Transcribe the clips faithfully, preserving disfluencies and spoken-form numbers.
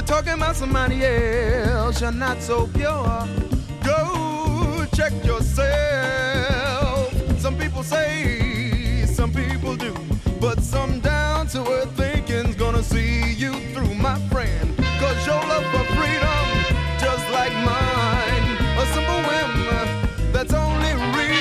you're talking about somebody else, you're not so pure. Go check yourself. Some people say, some people do, but some down to earth thinking's gonna see you through, my friend. Cause your love for freedom, just like mine, a simple whim that's only real.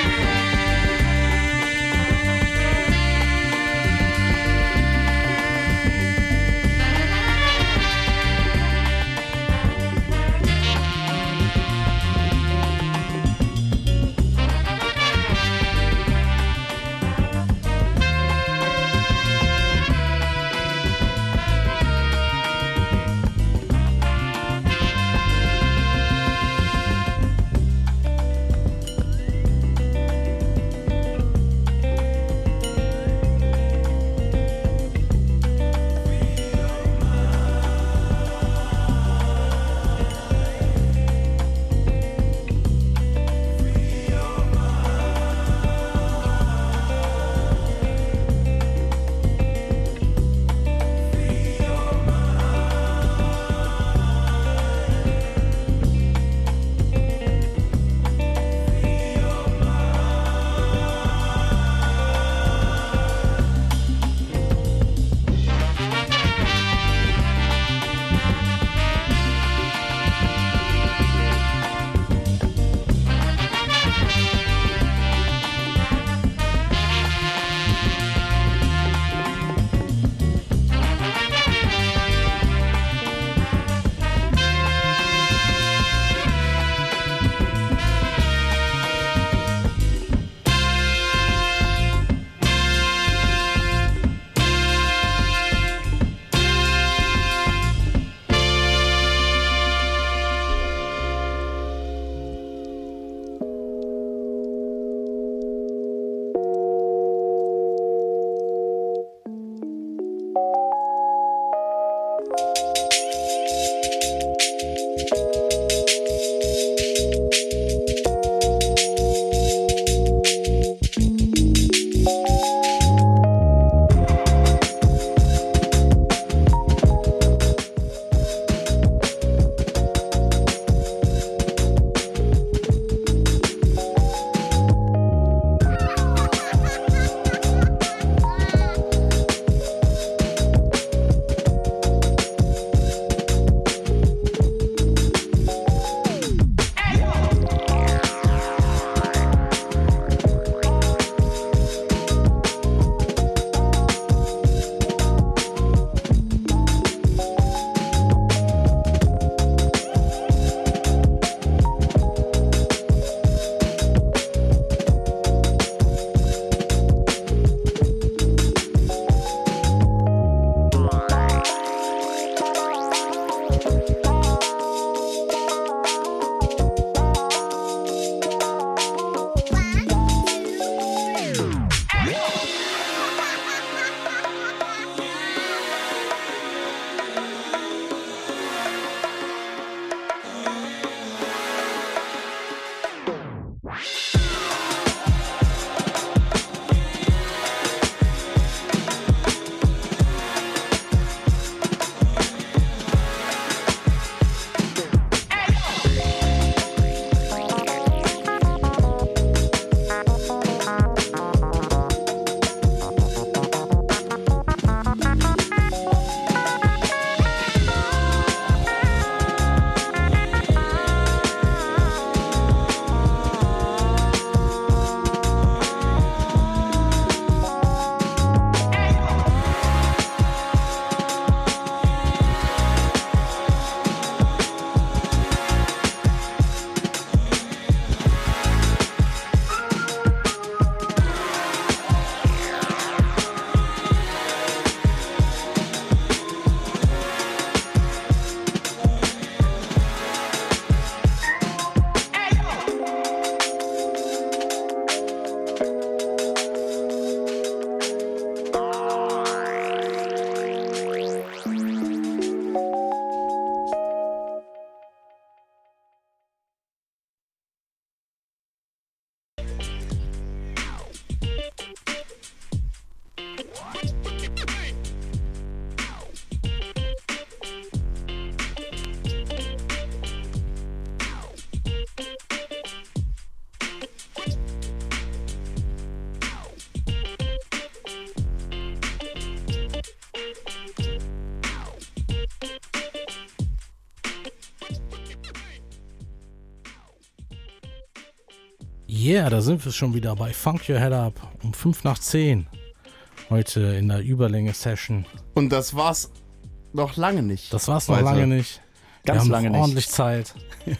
Yeah, da sind wir schon wieder bei Funk Your Head Up um fünf nach zehn. Heute in der Überlänge-Session. Und das war's noch lange nicht. Das war's noch Weiter. lange nicht. Ganz wir haben lange noch nicht. ordentlich Zeit.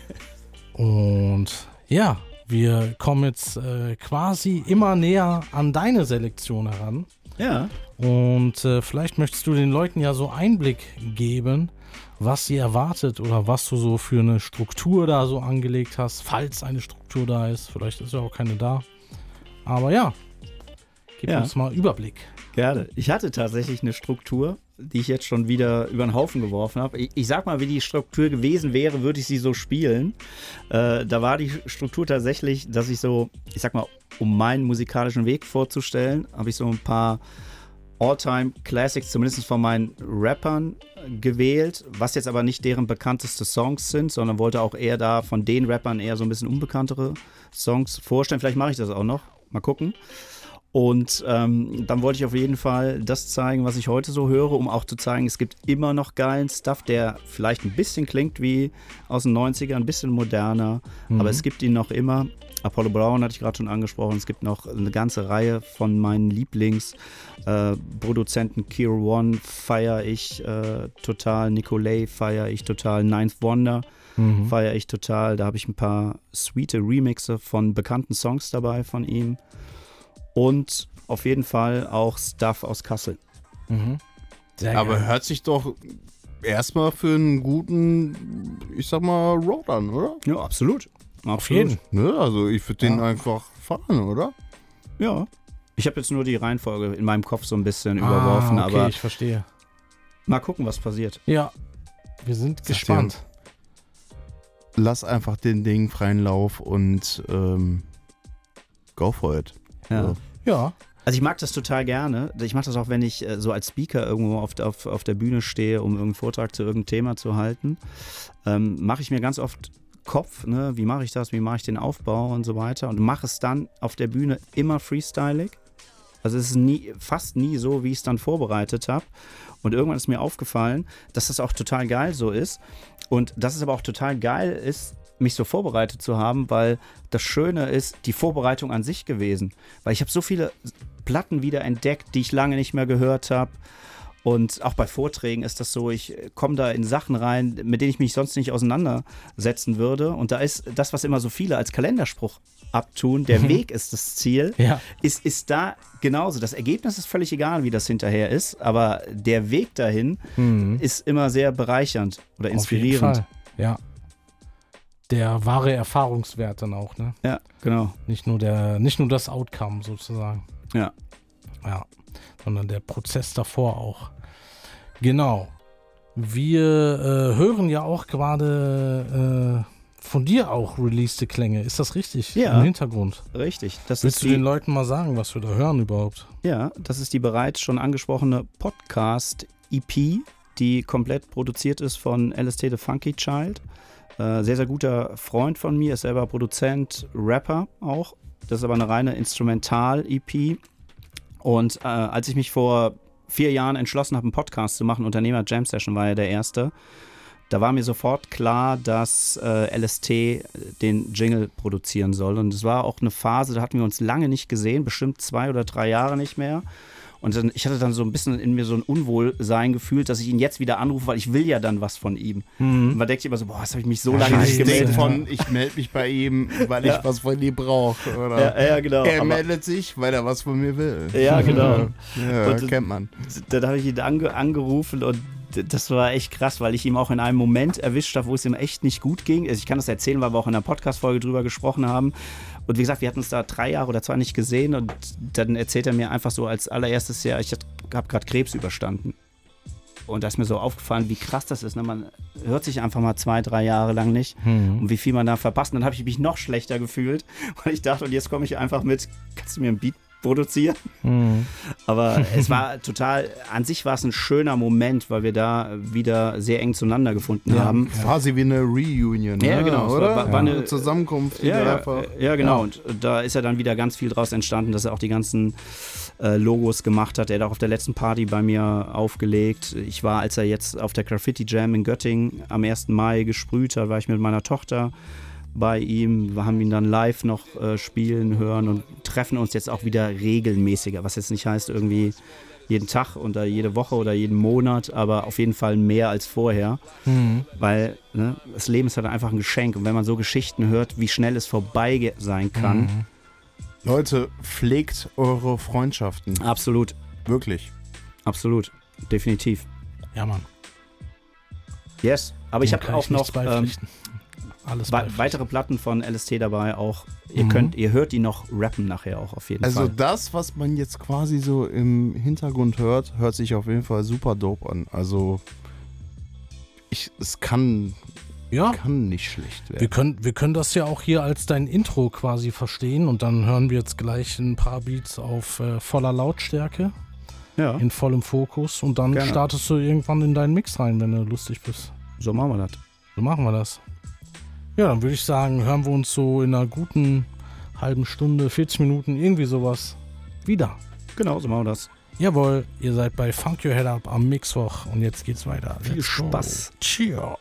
Und ja, wir kommen jetzt äh, quasi immer näher an deine Selektion heran. Ja. Und äh, vielleicht möchtest du den Leuten ja so Einblick geben, was sie erwartet oder was du so für eine Struktur da so angelegt hast, falls eine Struktur da ist. Vielleicht ist ja auch keine da. Aber ja, gib Ja. uns mal Überblick. Gerne. Ich hatte tatsächlich eine Struktur, die ich jetzt schon wieder über den Haufen geworfen habe. Ich, ich sag mal, wie die Struktur gewesen wäre, würde ich sie so spielen. Äh, da war die Struktur tatsächlich, dass ich so, ich sag mal, um meinen musikalischen Weg vorzustellen, habe ich so ein paar All-Time-Classics, zumindest von meinen Rappern, gewählt, was jetzt aber nicht deren bekannteste Songs sind, sondern wollte auch eher da von den Rappern eher so ein bisschen unbekanntere Songs vorstellen. Vielleicht mache ich das auch noch. Mal gucken. Und ähm, dann wollte ich auf jeden Fall das zeigen, was ich heute so höre, um auch zu zeigen, es gibt immer noch geilen Stuff, der vielleicht ein bisschen klingt wie aus den neunzigern, ein bisschen moderner, Mhm. aber es gibt ihn noch immer. Apollo Brown hatte ich gerade schon angesprochen. Es gibt noch eine ganze Reihe von meinen Lieblingsproduzenten. Äh, Kiro One feiere ich äh, total, Nicolay feiere ich total, Ninth Wonder Mhm. feiere ich total. Da habe ich ein paar sweete Remixe von bekannten Songs dabei von ihm. Und auf jeden Fall auch Stuff aus Kassel. Mhm. Sehr Aber geil. hört sich doch erstmal für einen guten, ich sag mal, Road an, oder? Ja, absolut. Auf jeden. Ne? Also ich würde den Ja. einfach fahren, oder? Ja. Ich habe jetzt nur die Reihenfolge in meinem Kopf so ein bisschen überworfen, ah, okay, aber ich verstehe. mal gucken, was passiert. Ja, wir sind Sag gespannt. Lass einfach den Ding freien Lauf und ähm, go for it. Ja. So. Ja, Also ich mag das total gerne. Ich mag das auch, wenn ich äh, so als Speaker irgendwo auf, auf, auf der Bühne stehe, um irgendeinen Vortrag zu irgendeinem Thema zu halten. Ähm, mache ich mir ganz oft Kopf, ne? Wie mache ich das, wie mache ich den Aufbau und so weiter. Und mache es dann auf der Bühne immer freestylig. Also es ist nie, fast nie so, wie ich es dann vorbereitet habe. Und irgendwann ist mir aufgefallen, dass das auch total geil so ist. Und dass es aber auch total geil ist, mich so vorbereitet zu haben, weil das Schöne ist, die Vorbereitung an sich gewesen. Weil ich habe so viele Platten wieder entdeckt, die ich lange nicht mehr gehört habe. Und auch bei Vorträgen ist das so, ich komme da in Sachen rein, mit denen ich mich sonst nicht auseinandersetzen würde. Und da ist das, was immer so viele als Kalenderspruch abtun, der Weg ist das Ziel, ja. ist, ist da genauso. Das Ergebnis ist völlig egal, wie das hinterher ist, aber der Weg dahin Mhm. ist immer sehr bereichernd oder Auf jeden inspirierend. Fall. Ja. Der wahre Erfahrungswert dann auch, ne? Ja, genau. Nicht nur der, nicht nur das Outcome sozusagen. Ja. Ja. Sondern der Prozess davor auch. Genau. Wir äh, hören ja auch gerade äh, von dir auch released Klänge. Ist das richtig? Ja. Im Hintergrund. Richtig. Das Willst ist du die, den Leuten mal sagen, was wir da hören überhaupt? Ja, das ist die bereits schon angesprochene Podcast-E P, die komplett produziert ist von L S T The Funky Child. Äh, sehr, sehr guter Freund von mir, ist selber Produzent, Rapper auch. Das ist aber eine reine Instrumental-E P. Und äh, als ich mich vor vier Jahren entschlossen habe, einen Podcast zu machen, Unternehmer Jam Session war ja der erste, da war mir sofort klar, dass äh, L S T den Jingle produzieren soll. Und es war auch eine Phase, da hatten wir uns lange nicht gesehen, bestimmt zwei oder drei Jahre nicht mehr. Und dann, ich hatte dann so ein bisschen in mir so ein Unwohlsein gefühlt, dass ich ihn jetzt wieder anrufe, weil ich will ja dann was von ihm. Und man denkt sich immer so, boah, das habe ich mich so lange nicht Ich Scheiße. denke gemeldet. von, ich melde mich bei ihm, weil ich Ja. was von ihm brauche. Oder? Ja, ja, genau. Er Aber- meldet sich, weil er was von mir will. Ja, genau. Ja, Und- kennt man. Dann habe ich ihn ange angerufen und das war echt krass, weil ich ihm auch in einem Moment erwischt habe, wo es ihm echt nicht gut ging. Also ich kann das erzählen, weil wir auch in der Podcast-Folge drüber gesprochen haben. Und wie gesagt, wir hatten uns da drei Jahre oder zwei nicht gesehen und dann erzählt er mir einfach so als allererstes Jahr, ich habe gerade Krebs überstanden. Und da ist mir so aufgefallen, wie krass das ist. Ne? Man hört sich einfach mal zwei, drei Jahre lang nicht und wie viel man da verpasst. Und dann habe ich mich noch schlechter gefühlt, weil ich dachte, und jetzt komme ich einfach mit, kannst du mir ein Beat produzieren? Mhm. Aber es war total, an sich war es ein schöner Moment, weil wir da wieder sehr eng zueinander gefunden Ja. haben. Quasi wie eine Reunion, Ja, ne? genau. Es Oder? war- war ja. eine- eine Zusammenkunft, die Ja, da ja, einfach. ja, genau. Ja. Und da ist ja dann wieder ganz viel draus entstanden, dass er auch die ganzen äh, Logos gemacht hat. Er hat auch auf der letzten Party bei mir aufgelegt. Ich war, als er jetzt auf der Graffiti Jam in Göttingen am ersten Mai gesprüht hat, war ich mit meiner Tochter bei ihm. Wir haben ihn dann live noch äh, spielen hören und treffen uns jetzt auch wieder regelmäßiger, was jetzt nicht heißt irgendwie jeden Tag oder jede Woche oder jeden Monat, aber auf jeden Fall mehr als vorher, Mhm. weil ne, das Leben ist halt einfach ein Geschenk und wenn man so Geschichten hört, wie schnell es vorbei ge- sein kann, Mhm. Leute, pflegt eure Freundschaften. absolut, Wirklich. absolut, definitiv. Ja, Mann. Yes, aber ich Dem habe kann auch noch nichts ähm, beipflichten. Alles we- beipflichten. weitere Platten von L S T dabei auch. Ihr Mhm. könnt, ihr hört die noch rappen nachher auch auf jeden Also Fall. das, was man jetzt quasi so im Hintergrund hört, hört sich auf jeden Fall super dope an. Also ich, es kann, Ja, kann nicht schlecht wir werden. können, wir können das ja auch hier als dein Intro quasi verstehen und dann hören wir jetzt gleich ein paar Beats auf äh, voller Lautstärke, Ja, in vollem Fokus und dann Gerne. startest du irgendwann in deinen Mix rein, wenn du lustig bist. so machen wir das. So machen wir das. Ja, dann würde ich sagen, hören wir uns so in einer guten halben Stunde, vierzig Minuten, irgendwie sowas wieder. Genau, so machen wir das. Jawohl, ihr seid bei Funk Your Head Up am Mittwoch und jetzt geht's weiter. Viel Let's go. Spaß. Cheer.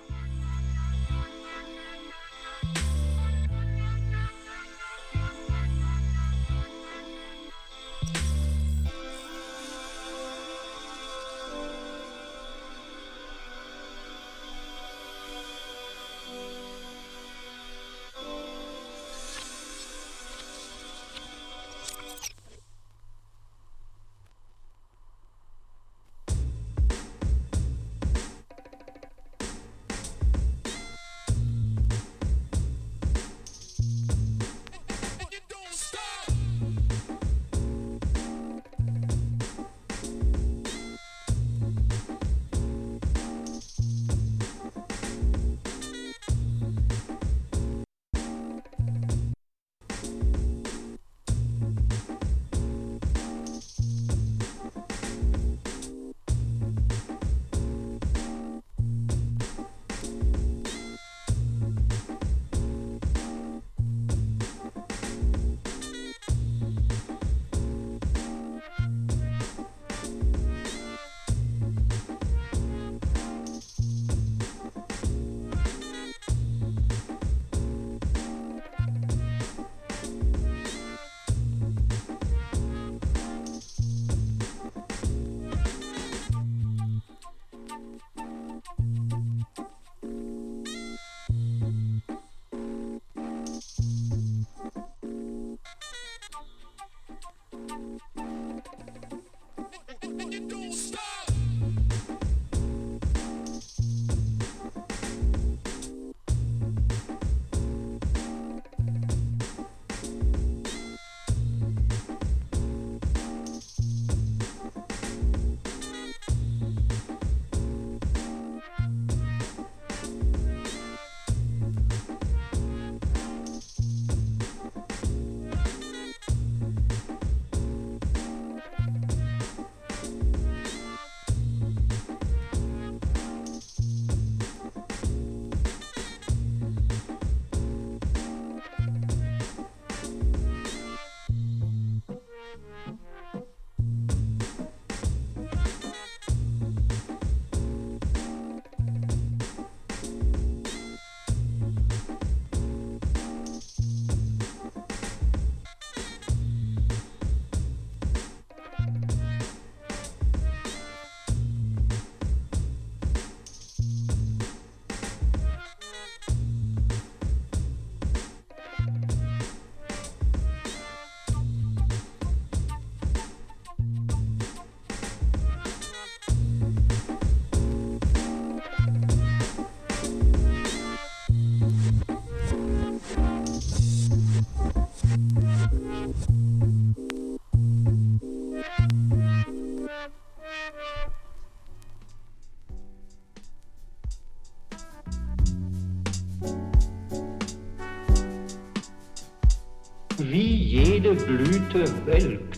Wie jede Blüte welkt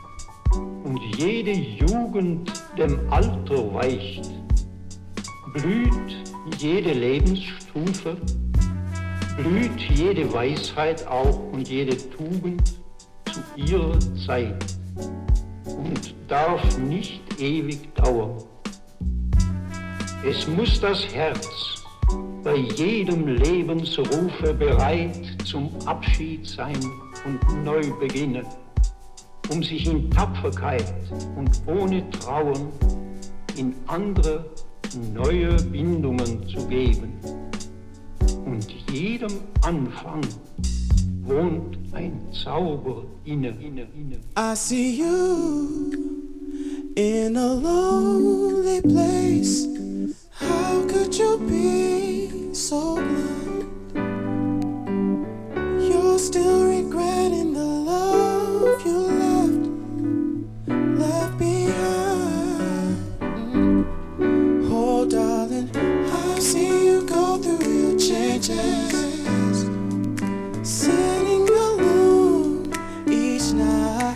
und jede Jugend dem Alter weicht, blüht jede Lebensstufe, blüht jede Weisheit auch und jede Tugend zu ihrer Zeit und darf nicht ewig dauern. Es muss das Herz bei jedem Lebensrufe bereit zum Abschied sein und neu beginnen, um sich in Tapferkeit und ohne Trauern in andere neue Bindungen zu geben. Und jedem Anfang wohnt ein Zauber inne. I see you in a lonely place. How could you be so blind? You're still regretting the love you left, left behind. Oh, darling, I see you go through your changes, sitting alone each night.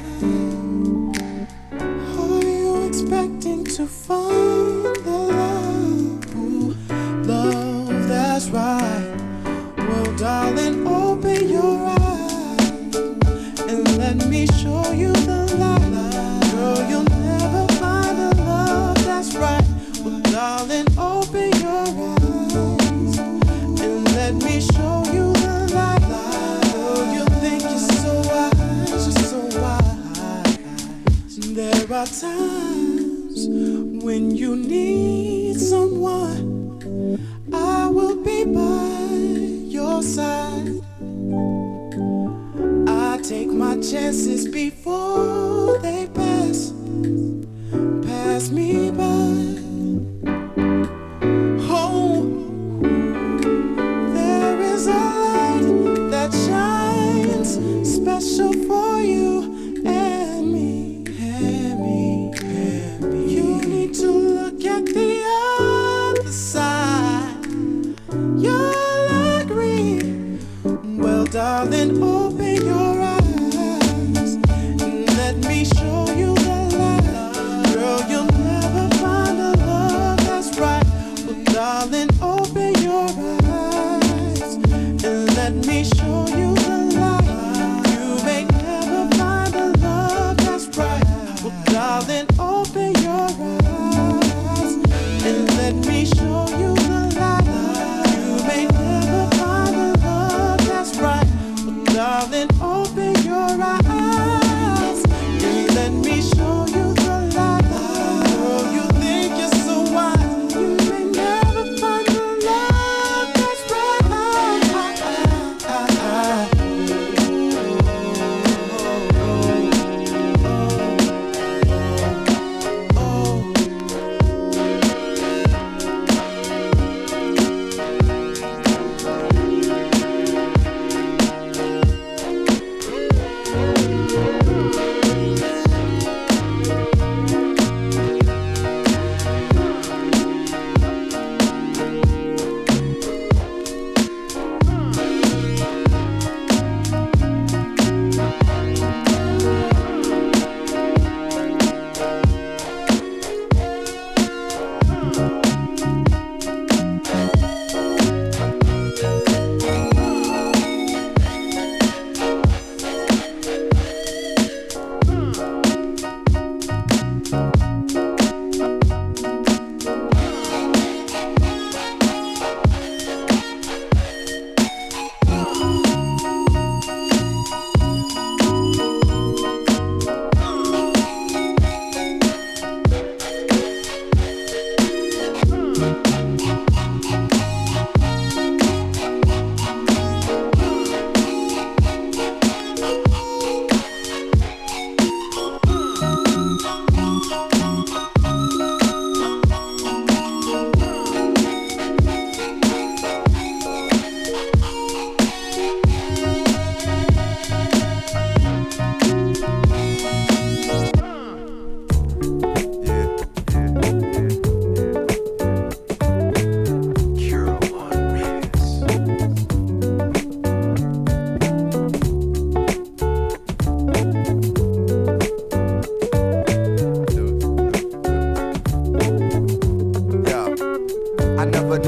Are you expecting to find the love, ooh, love that's right? Well, darling, open your eyes and let me show you the light. Girl, you'll never find a love that's right. Well, darling, open your eyes and let me show you the light. Girl, you think you're so wise, you're so wise. There are times when you need someone, I will be by your side. I take my chances before they pass, pass me by. Oh, there is a light that shines special for you and me, and me, and me. You need to look at the other side. You'll agree. Well, darling, open your eyes and let me show you the light. Girl, you'll never find a love that's right. Well, darling, open your eyes and let me show you the light. You may never find a love that's right. Well, darling, open your eyes and let me show you the light. You may never find a love that's right. Well, darling,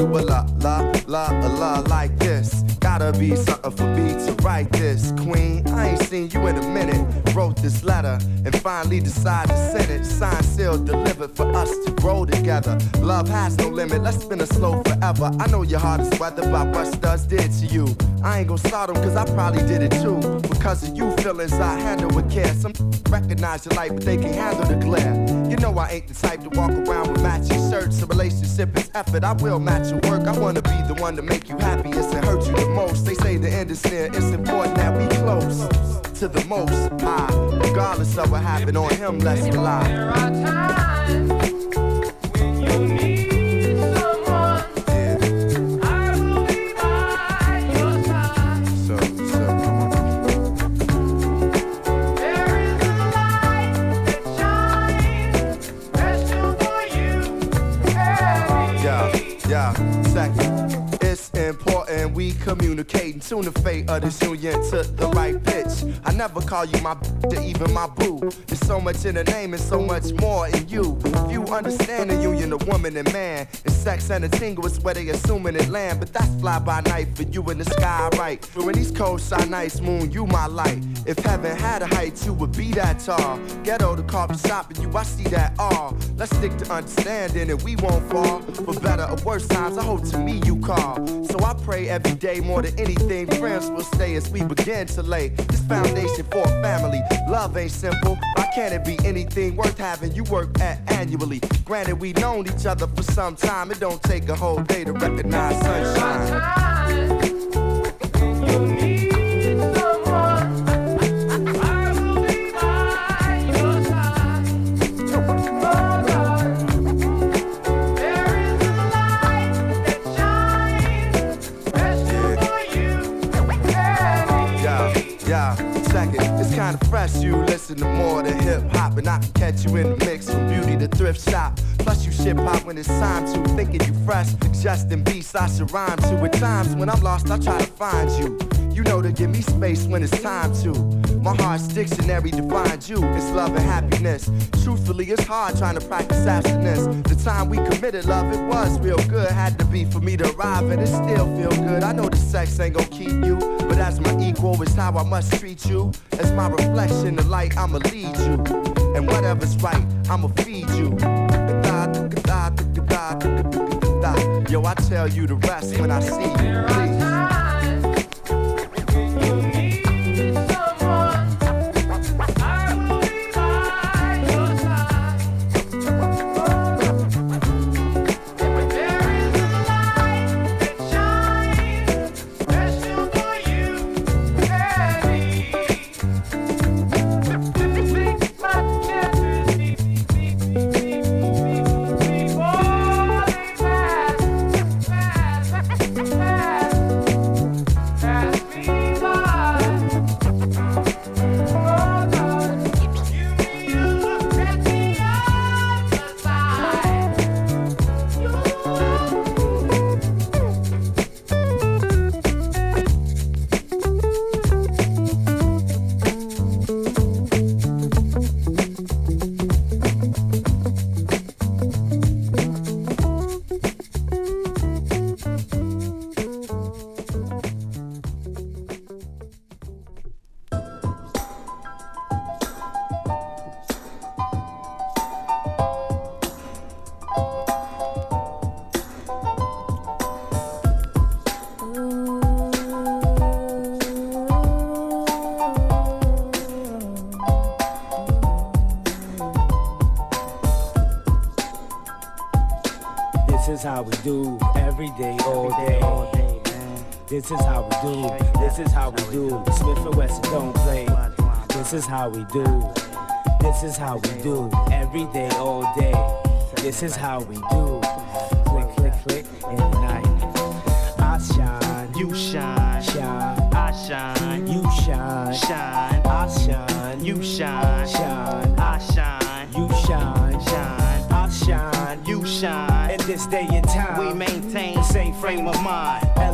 But la, la, la, la, like this. Gotta be something for me to write this. Queen, I ain't seen you in a minute. Wrote this letter and finally decided to send it. Signed, sealed, delivered for us to grow together. Love has no limit, let's spin a slow forever. I know your heart is weathered by what studs did to you. I ain't gon' start them cause I probably did it too. Because of you feelings I handle with care. Some recognize your light but they can't handle the glare. You know I ain't the type to walk around with matching shirts. A relationship is effort, I will match your work. I wanna be the one to make you happiest and hurt you the most. They say the end is near, it's important that we close to the most high. Regardless of what happened on him, let's rely. There are times when you need someone. Yeah. I will be by your side. So, so, come on. There is a light that shines special for you and me. Yeah, yeah, second. It's important we communicate and tune the fate of this union to the right pitch. I never call you my b- or even my boo. There's so much in the name and so much more in you. If you understand the union of woman and man, it's sex and a tingle is where they assuming it land. But that's fly by night for you in the sky, right? When these cold shine nights, moon, you my light. If heaven had a height, you would be that tall. Ghetto the coffee shop and you, I see that all. Let's stick to understanding and we won't fall. For better or worse times, I hope to me you call. So I pray every day more than anything, friends will stay as we begin to lay this foundation for a family. Love ain't simple, why can't it be anything worth having you work at annually? Granted, we known each other for some time, it don't take a whole day to recognize sunshine. There are times when you need someone. I will be by your side. Oh God, there is a light that shines special for you and me. Yeah, yeah, second, it's kinda fresh, you listen to more than hip hop, and I can catch you in the mix from beauty to thrift shop. Plus you ship hop when it's time to, thinking you fresh, suggesting beats I should rhyme to. At times when I'm lost, I try to find you. You know to give me space when it's time to. My heart's dictionary defines you, it's love and happiness. Truthfully, it's hard trying to practice abstinence. The time we committed love, it was real good. Had to be for me to arrive and it still feel good. I know the sex ain't gon' keep you, but as my equal is how I must treat you. As my reflection, the light, I'ma lead you. And whatever's right, I'ma feed you. Yo, I tell you the rest when I see you, There are please. times when you need someone. I will be by your side. There is a light that shines special for you and me. Make my memories before they pass, pass, pass, pass me by. Oh God, you need to look at the other side. This is how we do every day, all day, all day, man. This is how we do. This is how we do. Smith and Wesson don't play. This is how we do. This is how we do every day, all day. This is how we do. Click, click, click, in the night. I shine, You shine, shine, I shine, you shine, shine, I shine, you shine, shine, I shine, you shine, shine, I shine. you shine. In this day and time, We maintain the same frame of mind. L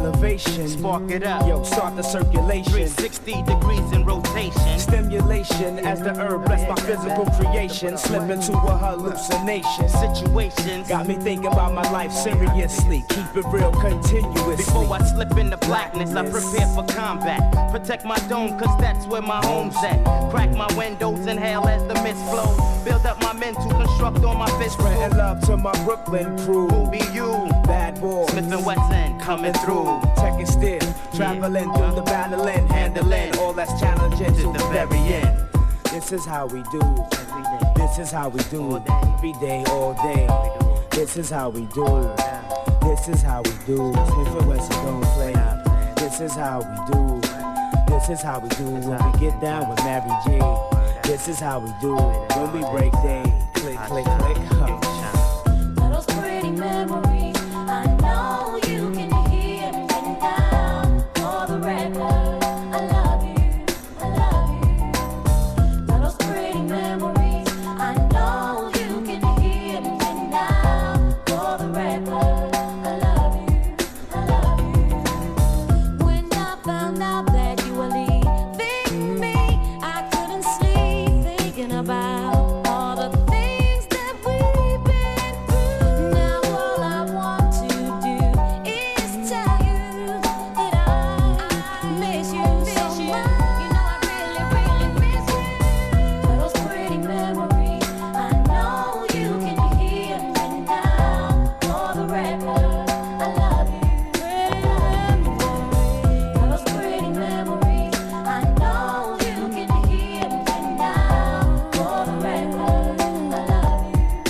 elevation. Spark it up. Yo, start the circulation. three sixty degrees in rotation. Stimulation as the herb bless my physical creation. Slip into a hallucination. Situations Got me thinking about my life seriously. Keep it real continuously. before I slip into blackness, I prepare for combat. Protect my dome, cause that's where my home's at. Crack my windows, inhale as the mist flows. Build up my men to construct on my fist. Spreading love to my Brooklyn crew. Who be you? Bad boy. Smith and Wesson coming through. Check it still. Traveling through the battling, handling all that's challenging to the very end. This is how we do. This is how we do. Every day, all day. This is how we do. This is how we do. Smith and Wesson don't play. This is how we do. This is how we do when we get down with Mary G. This is how we do when we break day. Click, click, click. Huh. Those pretty memories, I know you can hear me now. For the record, I love you, I love you. Those pretty memories, I know you can hear me now. For the record, I love you, I love you. When I found out that you were leaving me, I couldn't sleep thinking about all the things that we've been through. Now all I want to do is tell you that I miss you so much. You know I really, really miss you. Those pretty memories, I know you can hear me now. For the record, I love you. Pretty memories, those pretty memories, I know you can hear me now. For the record, I love you.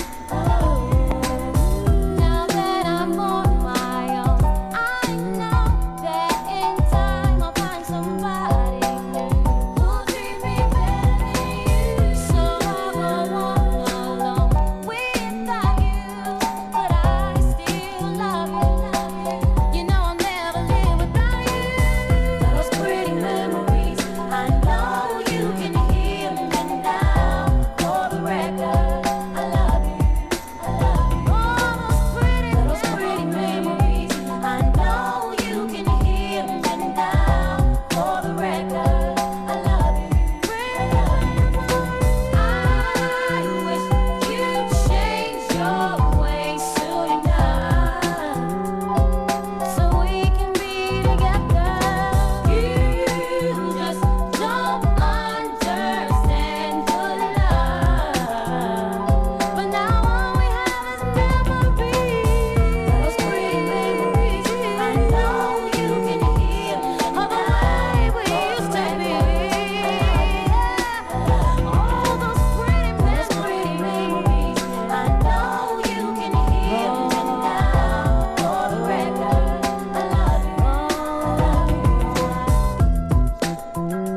Oh, now that I'm on my own, I know that in time I'll find somebody new who'll treat me better than you. So I won't walk alone without you, but I still love you. You know I'll never live without you. Those pretty memories, I know you can hear me now. For the record, I love you, I love you. All those pretty, those pretty memories, I know you can hear me now. For the record, I love you, I love you. I wish you'd change your ways soon enough, so we can be together. You just don't understand good love, but now all we have is memories. Those pretty memories, I know you can hear of the way we used to be. All those pretty memories, I know you can hear me now. For the record, I love you, I love you.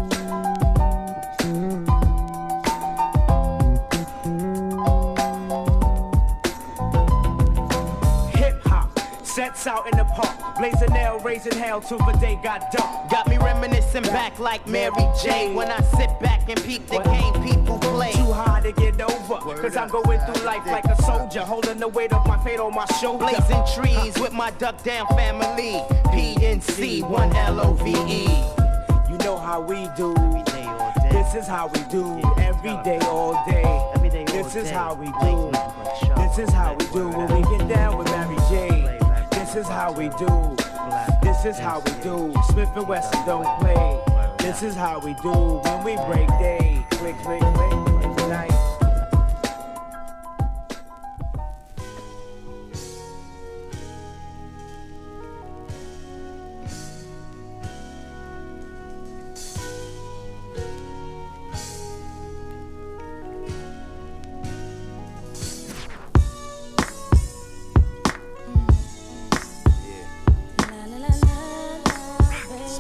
Hip hop sets out in the park, blazing nail, raising hell till the day got dark. Got me reminiscing back like Mary J. When I sit back and peep the game people play. Too hard to get over, cause I'm going through life like a soldier, holding the weight of my fate on my shoulder. Blazing trees with my duck down family. P N C, one L O V E. You know how we do. This is how we do. Every day, all day. This is how we do. This is how we do when we get down with Mary J. This is how we do. This is how we do. Smith and Wesson don't play. This is how we do when we break day. Click, click, click. Tonight.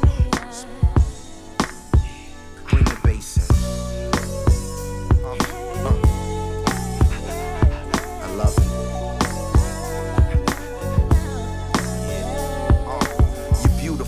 Bring the bass in.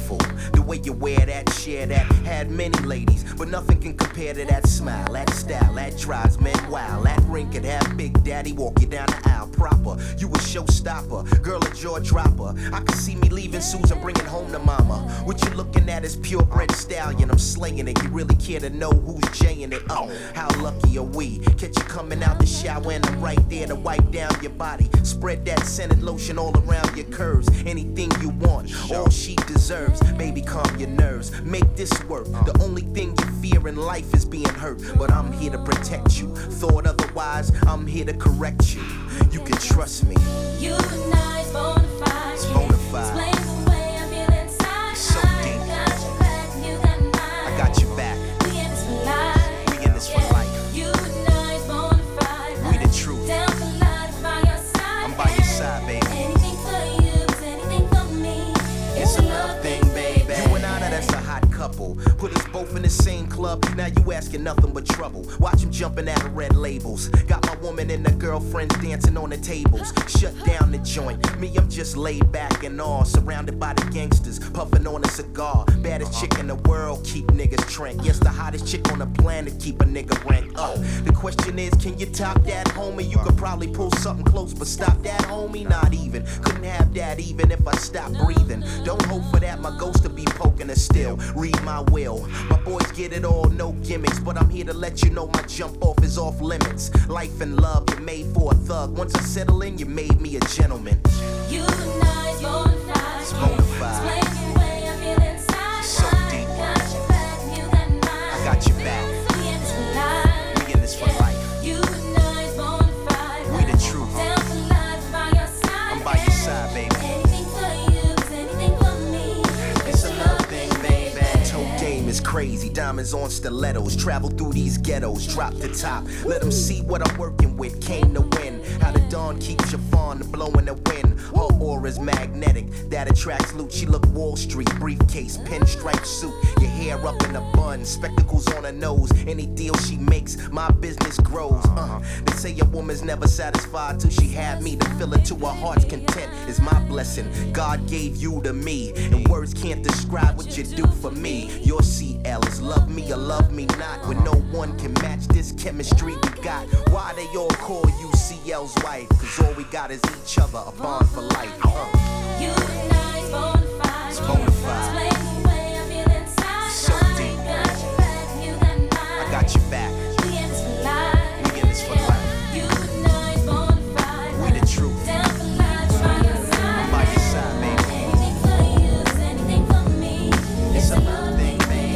beautiful. The way you wear that, share that, had many ladies, but nothing can compare to that smile, that style, that drives men wild. That ring could have Big Daddy walk you down the aisle proper. You a showstopper, girl a jaw dropper. I can see me leaving Susan, bringing home to mama. What you looking at is purebred stallion. I'm slaying it. You really care to know who's jaying it? Oh, how lucky are we? Catch you coming out the shower and I'm right there to wipe down your body. Spread that scented lotion all around your curves. Anything you want, all she deserves. Baby, calm your nerves. Make this work. The only thing you fear in life is being hurt, but I'm here to protect you. Thought otherwise, I'm here to correct you. You can trust me. You and I is bona fide. It's bona fide. Explain the way I feel inside. It's so deep. I got your back, you got mine. I got your back. We in this for life. We in this for Yeah. life. You and I is bona fide. We the truth. Down for life, by your side. I'm by your side, baby. Anything for you, is anything for me. It's a love thing, baby. You and I, now that's a hot couple. Put us both in the same club. Now you asking nothing but trouble. Watch him jumping out of red labels. Got my woman and the girlfriends dancing on the tables. Shut down the joint. Me, I'm just laid back and all. Surrounded by the gangsters, puffing on a cigar. Baddest chick in the world, keep niggas trank. Yes, the hottest chick on the planet, keep a nigga rank. Oh, the question is, can you top that, homie? You could probably pull something close, but stop that, homie? Not even. Couldn't have that even if I stopped breathing. Don't hope for that, my ghost to be poking us still. Read my will. My boys get it all, no gimmicks, but I'm here to let you know my jump off is off limits. Life and love, you're made for a thug. Once I settle in, you made me a gentleman. You and I is bona fide. It's bona fide. Explain the way I feel inside. So deep. Got your back, you got mine. I got your back. We in this for life. We in this for life. You and I is bona fide. We the truth. Down for life, by your side. I'm by your side, baby. Anything for you, is anything for me. It's a love thing, baby. Toe game is crazy. Diamonds on stilettos. Travel through these ghettos. Drop the top. Let them see what I'm working with. Came to win. How the dawn keeps your fawn blowing the wind. Her aura's magnetic. That attracts loot. She look Wall Street. Briefcase, pinstripe suit. Your hair up in a bun. Spectacles on her nose. Any deal she makes, my business grows. Uh, they say a woman's never satisfied till she had me. To fill it to her heart's content is my blessing. God gave you to me. And words can't describe what you do for me. Your C L is love me or love me not. When no one can match this chemistry we got. Why they all call you C L's wife? Cause all we got is each other, a bond for life. Uh. You and I is bona fide. It's bona fide. Explain the way I feel inside. So deep. Got your back, you got mine. I got your back. We in this for life. We in this for life. You and I is bona fide. We the truth. Down for life, by your side. I'm by your side, baby. Anything for you, is anything for me. It's a love thing, baby.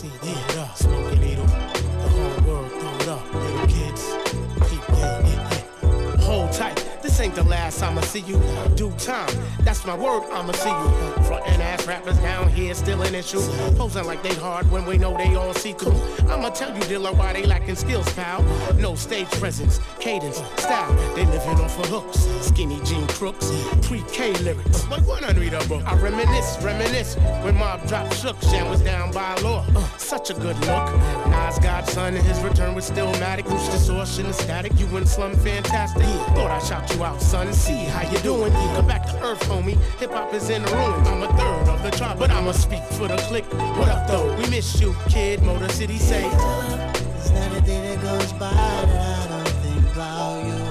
C, throw it up. Smoke a needle, the whole world throw it up. Little kids, peep game, yeah, yeah. Hold tight. This ain't the last I'ma see you. Due time, that's my word, I'ma see you. Frontin' ass rappers down here still an issue. Posing like they hard when we know they all see through. I'ma tell you, dealer, why they lacking skills, pal. No stage presence, cadence, style. They living off of hooks, skinny jean crooks, pre-K lyrics. Like what I read a book. I reminisce, reminisce when Mob dropped shook. Jam was down by law. Uh, such a good look. Nas godson and his return was still matic. Roots distortion and static. You and Slum fantastic. Thought I shot you out, son. See how you doing? Come back to earth, homie. Hip hop is in the ruin. I'm a third of the tribe, but I'ma speak for the clique. What up, though? We miss you, kid. Motor City say. It's not a day that goes by that I don't think about you.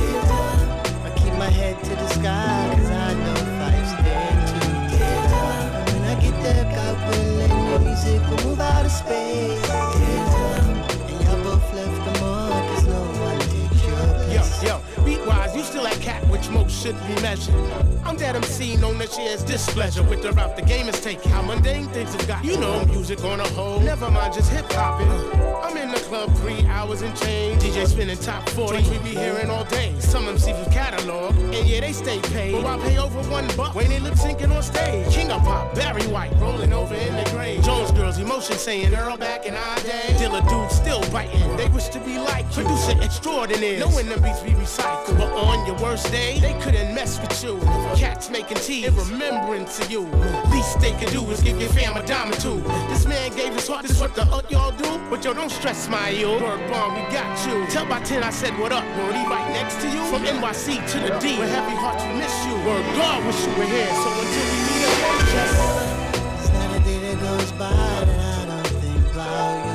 I keep my head to the sky, cause I know Fife's there too. And when I get there, God willing, your music will move out of space. And y'all both left the mark, cause no one takes your place. Yo, yo. Beat-wise, you still that cat which most should be measured. I'm that M C known that shares displeasure with the route the game is taking. How mundane things have got. You know music on a whole. Never mind just hip-hopping. I'm in the club three hours and change. D J spinning top forty. We be hearing all day. Some M Cs with catalog. And yeah, they stay paid. But I pay over one buck when they lip syncing on stage. King of Pop, Barry White, rolling over in the grave. Jones Girls, emotion saying Earl back in our day. Dilla dudes still biting. They wish to be like you. Producer extraordinaire. Knowing the beats we recycle. But on your worst day, they couldn't mess with you. Cats making tea in remembrance to you. Least they can do is give your fam a dime or two. This man gave his heart, this is what the uh, y'all do. But yo, don't stress my yo. Word bomb, we got you. Tell by ten I said what up, word, he right next to you. From N Y C to the D, with heavy hearts we miss you. Word God, wish you were here. So until we meet again, just it's not a day that goes by that I don't think about you.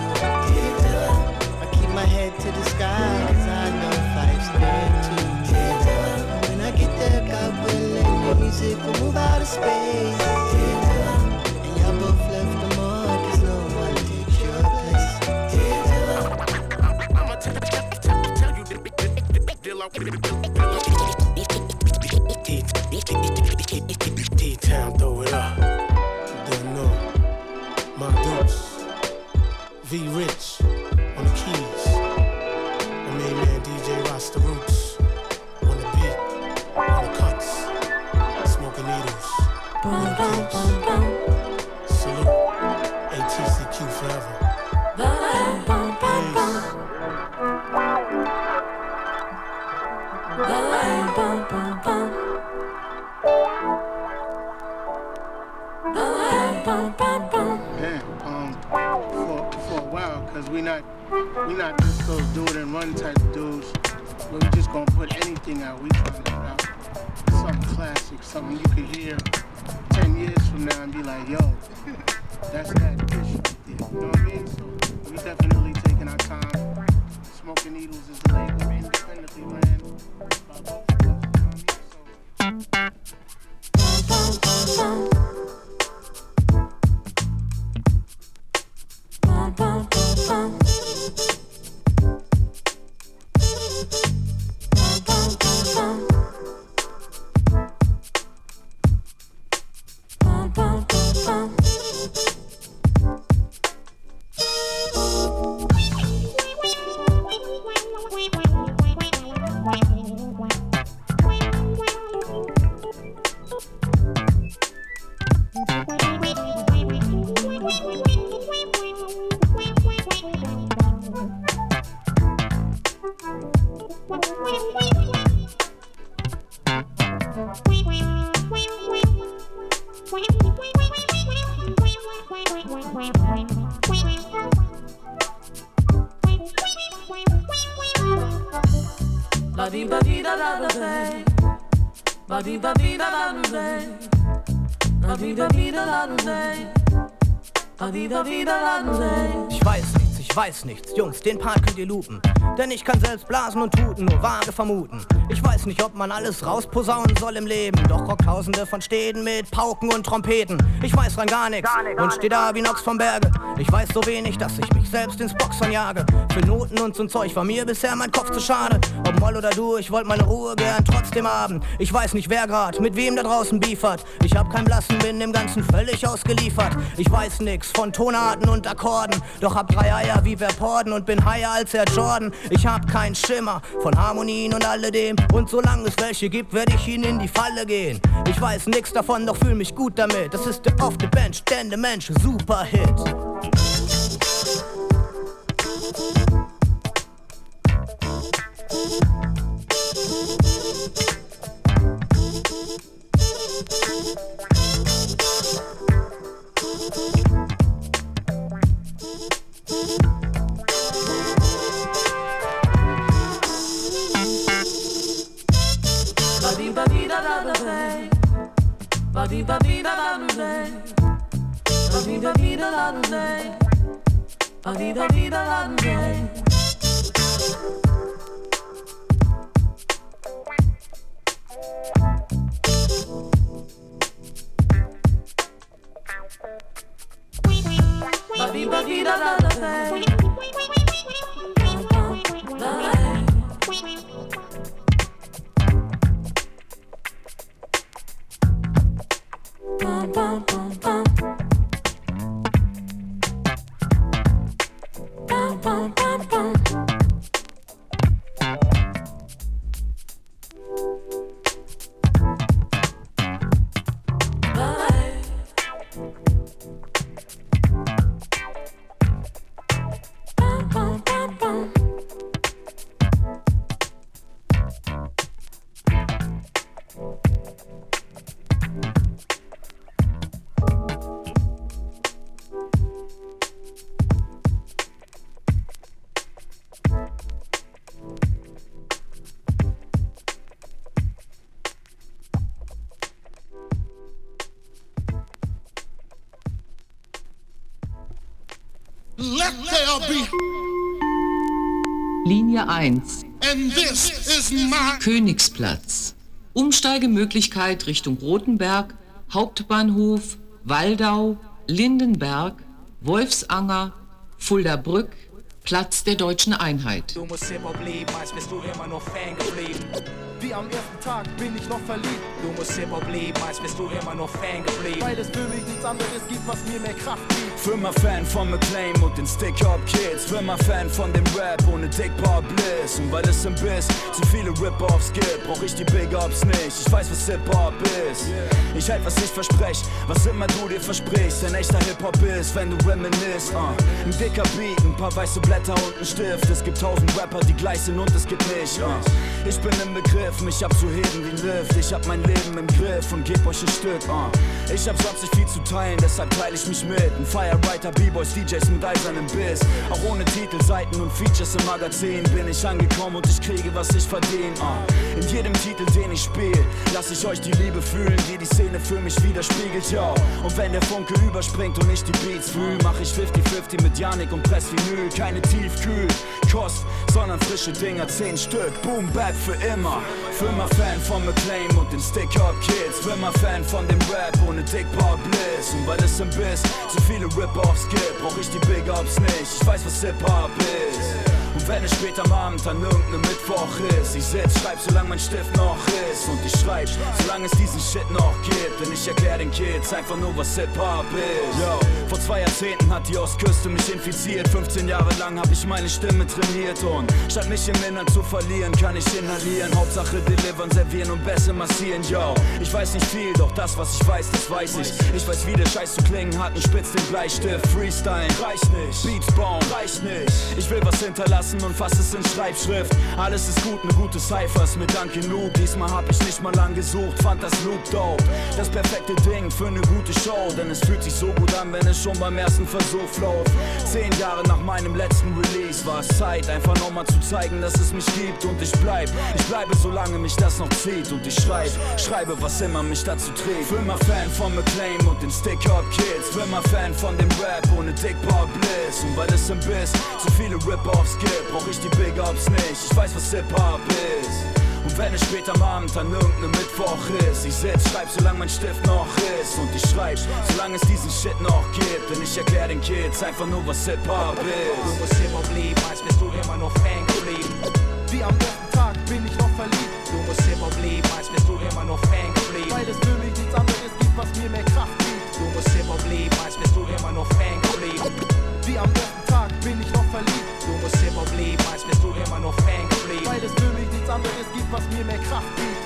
I keep my head to the sky, cause I know Fife's there too. And when I get there, God willing, your music will move out of space. And y'all both left the mark, cause no one takes your place. I'ma tell you, D-Town, throw it up. Don't know. My Dukes. V Rich on the keys. My main man D J Rasta Roots on the beat, on the cuts, smoking needles, on the kids. Salute, A T C Q forever. Yeah, um, for, for a while, cause we not, we not just those do it and run type of dudes. Where we just gonna put anything out. We trying to put out something classic, something you can hear ten years from now and be like, yo, that's that dish right there. You know what I mean? So we definitely taking our time. Smoking Needles is a label independently ran by both of us. You know what I mean? So. Ich weiß nichts, ich weiß nichts, Jungs, den Part könnt ihr loopen. Denn ich kann selbst blasen und tuten, nur vage vermuten. Ich weiß nicht, ob man alles rausposaunen soll im Leben. Doch rock tausende von Städten mit Pauken und Trompeten. Ich weiß rein gar nichts und steh da wie Nox vom Berge. Ich weiß so wenig, dass ich mich selbst ins Boxhorn jage. Für Noten und so'n Zeug war mir bisher mein Kopf zu schade. Ob Moll oder du, ich wollt meine Ruhe gern trotzdem haben. Ich weiß nicht, wer grad mit wem da draußen biefert. Ich hab keinen Blassen, bin dem Ganzen völlig ausgeliefert. Ich weiß nix von Tonarten und Akkorden, doch hab drei Eier wie Verporden und bin higher als Air Jordan. Ich hab keinen Schimmer von Harmonien und alledem, und solange es welche gibt, werd ich ihnen in die Falle gehen. Ich weiß nix davon, doch fühl mich gut damit. Das ist der Off the Bench, denn der Mensch, Superhit. Let there be. Linie eins. And this is my Königsplatz. Umsteigemöglichkeit Richtung Rotenberg, Hauptbahnhof, Waldau, Lindenberg, Wolfsanger, Fuldabrück, Platz der Deutschen Einheit. Du musst Hip-Hop lieben, als bist du immer nur Fan geblieben. Wie am ersten Tag bin ich noch verliebt. Du musst Hip-Hop lieben, als bist du immer nur Fan geblieben. Weil es für mich nichts anderes gibt, was mir mehr Kraft gibt. Für mal Fan von McClaim und den Stick-Up-Kids. Für mal Fan von dem Rap ohne Dick-Pop-Bliss. Und weil es im Biss zu viele Rip-Offs gibt, brauch ich die Big-Ups nicht. Ich weiß, was Hip-Hop ist. Ich halt, was ich versprech, was immer du dir versprichst. Ein echter Hip-Hop ist, wenn du reminisst. Uh. Ein dicker Beat, ein paar weiße Blätter und ein Stift. Es gibt tausend Rapper, die gleich sind und es gibt nicht. Uh. Ich bin im Begriff, mich abzuheben wie ein Lift. Ich hab mein Leben im Griff und geb euch ein Stück. Uh. Ich hab sonst nicht viel zu teilen, deshalb teile ich mich mit. Ein Firewriter, B-Boys, D Js mit eisernem Biss. Auch ohne Titel, Seiten und Features im Magazin bin ich angekommen und ich kriege, was ich verdiene. Uh. In jedem Titel, den ich spiel, lass ich euch die Liebe fühlen, die die Szene für mich widerspiegelt, yo. Und wenn der Funke überspringt und ich die Beats fühl, mach ich fifty fifty mit Yannick und press Vinyl. Keine Tiefkühl, Kost, sondern frische Dinger, zehn Stück, Boom, Bap für immer. Für mal Fan von McClaim und den Stick-Up-Kids. Für mal Fan von dem Rap ohne Dick-Pop-Bliss. Und weil es im Biss zu viele Rip-Offs gibt, brauch ich die Big-Ups nicht. Ich weiß, was Hip-Hop ist. Und wenn es später am Abend an irgendeinem Mittwoch ist, ich sitz, schreib, solange mein Stift noch ist. Und ich schreib, solange es diesen Shit noch gibt. Denn ich erklär den Kids einfach nur, was Hip-Hop ist. Yo, vor zwei Jahrzehnten hat die Ostküste mich infiziert. fünfzehn Jahre lang hab ich meine Stimme trainiert. Und statt mich im Innern zu verlieren, kann ich inhalieren. Hauptsache delivern, servieren und besser massieren, yo. Ich weiß nicht viel, doch das, was ich weiß, das weiß ich. Ich weiß, wie der Scheiß zu klingen hat und spitz den Bleistift. Freestyle, reicht nicht. Beats bauen, reicht nicht. Ich will was hinterlassen und fass es in Schreibschrift. Alles ist gut, ne gute Cyphers mit Dank genug. Diesmal hab ich nicht mal lang gesucht, fand das Loop dope. Das perfekte Ding für ne gute Show, denn es fühlt sich so gut an, wenn es schon beim ersten Versuch float. Zehn Jahre nach meinem letzten Release war es Zeit, einfach nochmal zu zeigen, dass es mich gibt. Und ich bleib, ich bleibe, solange mich das noch zieht. Und ich schreib, schreibe, was immer mich dazu trägt. Für mal Fan von McClaim und den Stick-Up-Kids. Für mal Fan von dem Rap ohne Dick-Pop-Bliss. Und weil es im Biss zu viele Rip-Offs gibt, brauch ich die Big-Ups nicht. Ich weiß, was Hip-Hop ist. Und wenn es später am Abend an irgendeinem Mittwoch ist, ich sitz, schreib, solange mein Stift noch ist. Und ich schreib, solange es diesen Shit noch gibt. Denn ich erklär den Kids einfach nur, was Hip-Hop ist. Du musst Hip-Hop lieben, als bist du immer noch Fan geblieben. Wie am ersten Tag bin ich noch verliebt. Du musst Hip-Hop lieben, als bist du immer noch Fan geblieben. Weil es für mich nichts anderes gibt, was mir mehr Kraft gibt. Du musst Hip-Hop lieben, als bist du immer noch Fan geblieben. Wie am ersten Tag bin ich noch verliebt. Du musst Hip-Hop lieben, als bist du immer noch Fan geblieben. Weil es für mich nichts anderes gibt, was mir mehr Kraft gibt.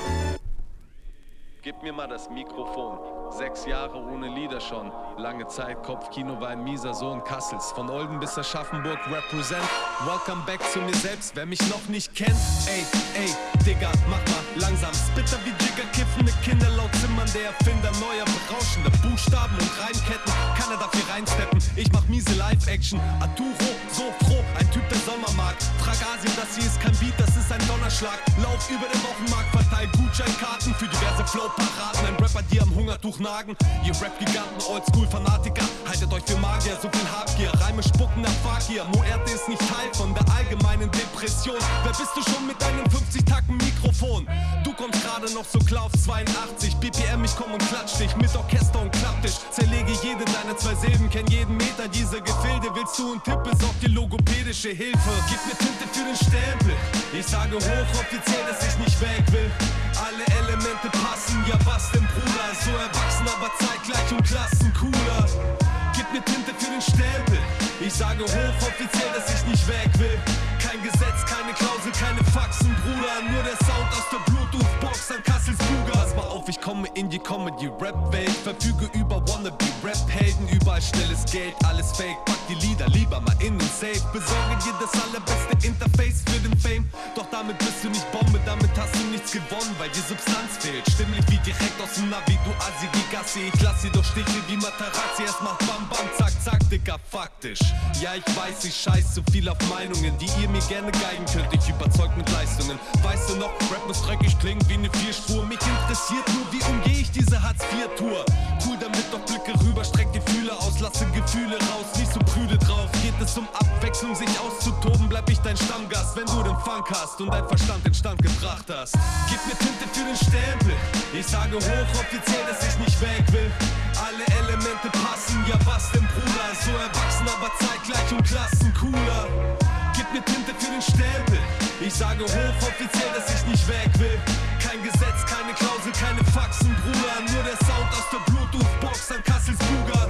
Gib mir mal das Mikrofon. Sechs Jahre ohne Lieder schon. Lange Zeit, Kopfkino war ein mieser Sohn Kassels. Von Olden bis Aschaffenburg represent. Welcome back zu mir selbst, wer mich noch nicht kennt. Ey, ey, Digga, mach mal langsam. Spitter wie Jigger, kiffende Kinder laut Zimmern. Der Erfinder neuer, berauschender Buchstaben und Reimketten. Kann er dafür reinsteppen? Ich mach miese Live-Action. Arturo, so froh, ein Typ, der Sommer mag. Frag Asien, das hier ist kein Beat, das ist ein Donnerschlag. Lauf über den Wochenmarkt, verteilt Gutscheinkarten für diverse Flow-Paraden. Ein Rapper, die am Hungertuch nagen. Ihr Rap-Giganten, Oldschool-Fanatiker, haltet euch für Magier, so viel Habgier. Reime spucken nach Fakir. Muerte ist nicht Teil von der allgemeinen Depression. Wer bist du schon mit deinem fünfzig Tacken Mikrofon? Du kommst gerade noch so klar auf zweiundachtzig. B P M, ich komm und klatsch dich mit Orchester und Klapptisch. Zerlege jede deiner zwei Silben, kenn jeden Meter dieser Gefilde. Willst du und Tipp ist auf die logopädische Hilfe. Gib mir Tinte für den Stempel. Ich sage hochoffiziell, dass ich nicht weg will. Alle Elemente passen, ja was denn Bruder? So erwachsen, aber zeitgleich und klassencooler. Gib mir Tinte für den Stempel. Ich sage hochoffiziell, dass ich nicht weg will. Kein Gesetz, keine Klausel, keine Faxen, Bruder. Nur der Sound aus der Bluetooth-Box an Kassels Buga. Pass mal auf, ich komme in die Comedy-Rap-Welt. Verfüge über Wannabe-Rap-Helden. Überall schnelles Geld, alles fake. Pack die Lieder lieber mal in den Safe. Besorge dir das allerbeste Interface für den Fame. Doch damit bist du nicht Bombe, damit hast du nichts gewonnen, weil dir Substanz fehlt. Stimmlich wie direkt aus dem Navi, du Assi, die Gassi. Ich lass sie doch Stiche wie Materazzi. Erst macht Bam Bam, zack, zack, Dicker, faktisch. Ja, ich weiß, ich scheiß zu viel auf Meinungen, die ihr mir gerne geigen könnt. Ich überzeug mit Leistungen. Weißt du noch, Rap muss dreckig klingen wie eine Vierspur. Mich interessiert nur, wie umgehe ich diese Hartz vier Tour. Cool damit, doch Blicke rüber, streck die Fühler aus, lasse Gefühle raus, nicht so prüde drauf. Geht es um Abwechslung, sich auszutoben, bleib ich dein Stammgast, wenn du den Funk hast und dein Verstand in Stand gebracht hast. Gib mir Tinte für den Stempel. Ich sage hochoffiziell, dass ich nicht weg will. Alle Elemente passen, ja was denn Bruder? So erwachsen, aber zeitgleich und klassencooler. Gib mir Tinte für den Stempel. Ich sage hochoffiziell, dass ich nicht weg will. Kein Gesetz, keine Klausel, keine Faxen, Bruder. Nur der Sound aus der Bluetooth-Box an Kassels Buga.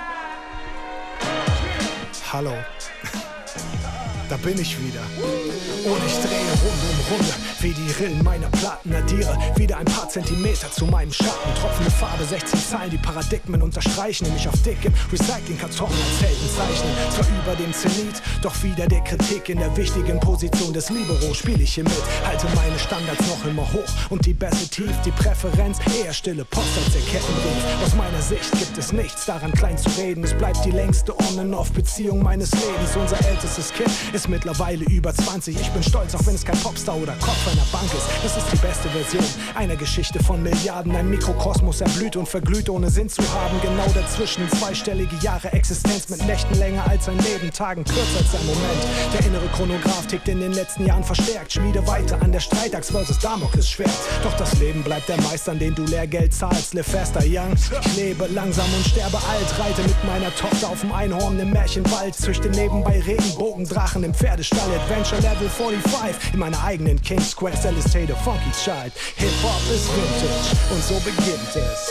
Hallo, da bin ich wieder. Und ich drehe Runde um Runde, wie die Rillen meiner Platten addiere. Wieder ein paar Zentimeter zu meinem Schatten. Tropfende Farbe, sechzig Zeilen, die Paradigmen unterstreichen. Mich auf dickem Recyclingkarton als Helden zeichnen. Zwar über dem Zenit, doch wieder der Kritik. In der wichtigen Position des Libero spiel ich hier mit. Halte meine Standards noch immer hoch und die Bässe tief. Die Präferenz eher stille Post als der Kettenbrief. Aus meiner Sicht gibt es nichts daran klein zu reden. Es bleibt die längste On-and-Off-Beziehung meines Lebens. Unser ältestes Kind ist mittlerweile über zwanzig. Ich bin stolz, auch wenn es kein Popstar oder Kopf einer Bank ist. Das ist die beste Version einer Geschichte von Milliarden. Ein Mikrokosmos erblüht und verglüht, ohne Sinn zu haben. Genau dazwischen zweistellige Jahre Existenz mit Nächten länger als ein Leben, Tagen kürzer als ein Moment. Der innere Chronograph tickt in den letzten Jahren verstärkt. Schmiede weiter an der Streitachs versus Damoklesschwert. Doch das Leben bleibt der Meister, an den du Lehrgeld zahlst. Live faster young. Ich lebe langsam und sterbe alt. Reite mit meiner Tochter auf dem Einhorn im Märchenwald. Züchte nebenbei Regenbogendrachen im Pferdestall. Adventure Level fünfundvierzig in meiner eigenen King's Quest. L S T the Funky Child. Hip-Hop ist Vintage und so beginnt es.